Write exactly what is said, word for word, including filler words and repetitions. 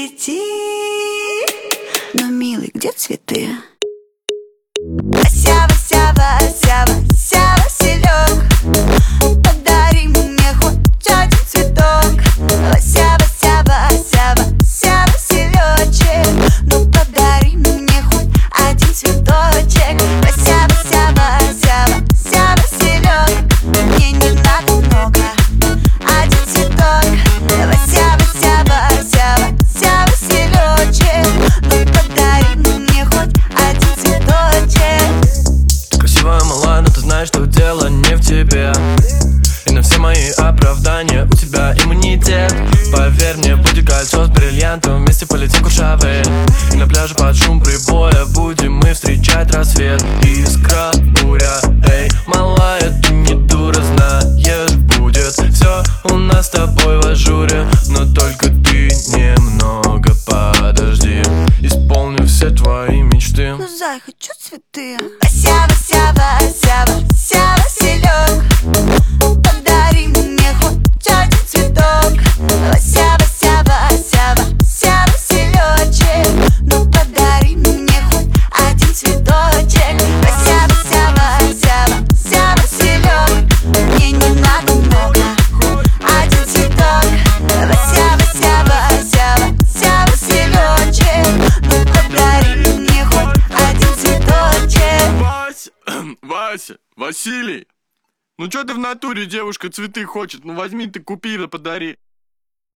найти. Но, милый, где цветы? Вася, Вася, Вася, Вася, Василек, подари мне хоть один цветок. Вася, Вася, Вася, Вася, Василечек, ну подари мне хоть один цветочек. Вася, Вася, Вася, Вася, Василек, мне не надо много, один цветок. Вася, Вася, Вася, Вася, Василечек, ну подари мне хоть один цветочек. Красивая, малая, но ты знаешь, что дело не в тебе. И на все мои оправдания у тебя иммунитет. Поверь мне, будет кольцо с бриллиантом, вместе полетим Куршавель. И на пляже под шум прибоя будем мы встречать рассвет. Искра, буря, эй, малая, ты не дура, знаешь, будет все у нас с тобой в ажуре. Но только ты немного подожди, исполню все твои мечты. Ну, зай, хочу цветы. Вася, Вася, Вася, Вася, Василек, подари мне хоть один цветок. Вася, Вася, Вася, Вася, Василечек, ну подари мне хоть один цветочек. Вася, Вася, Вася, Вася, Василек, мне не надо много, один цветок. Вася, Вася, Вася, Вася, Василечек, ну подари мне хоть один цветочек. Вася, Вася, Василий, ну чё ты в натуре, девушка цветы хочет? Ну возьми ты, купи да подари.